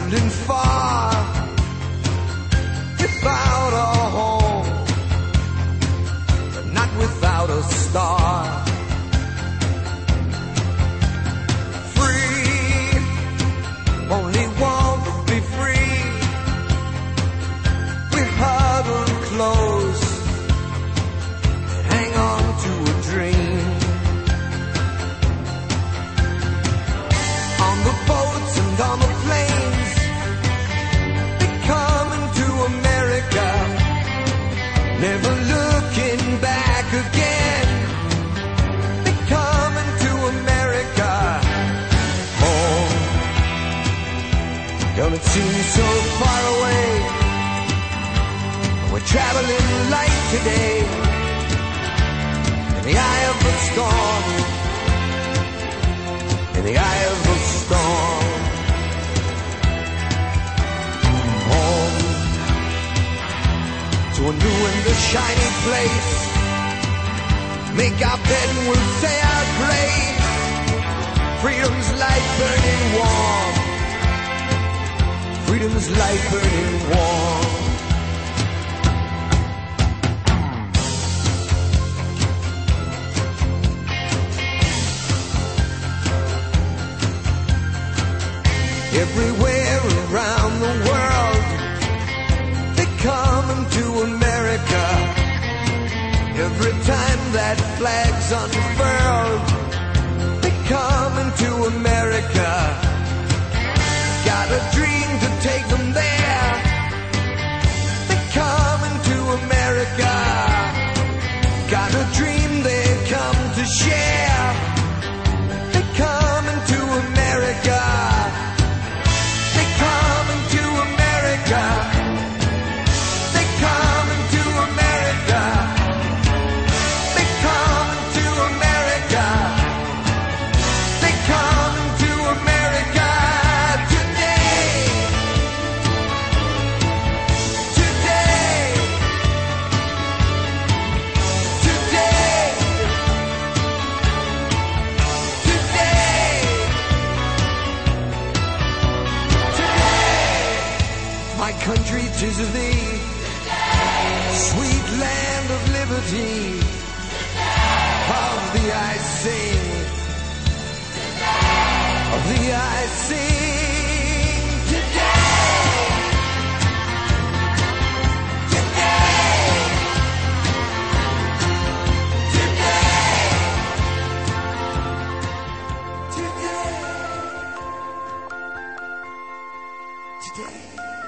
traveling far without a home, but not without a star. Free, only want to be free. We huddle close, hang on to a dream. On the boats and on the planes, they're coming to America, never looking back again. They're coming to America. Home, don't it seem so far away? We're traveling light today, in the eye of the storm, in the eye of the storm. Home, to a new and a shiny place. Make our bed and we'll say our grace. Freedom's light burning warm, freedom's light burning warm. Everywhere around the world, they're coming to America. Every time that flag's unfurled, they're coming to America. Got a dream to take them there. They're coming to America. Got a dream they've come to share. They're coming to America. They're coming to America. They're coming to America. They're coming to America. They're coming to America today. Today. Today. Today. My country, 'tis of thee, sweet land of liberty. Of thee I sing, of thee I sing today. Today. Today. Today. Today.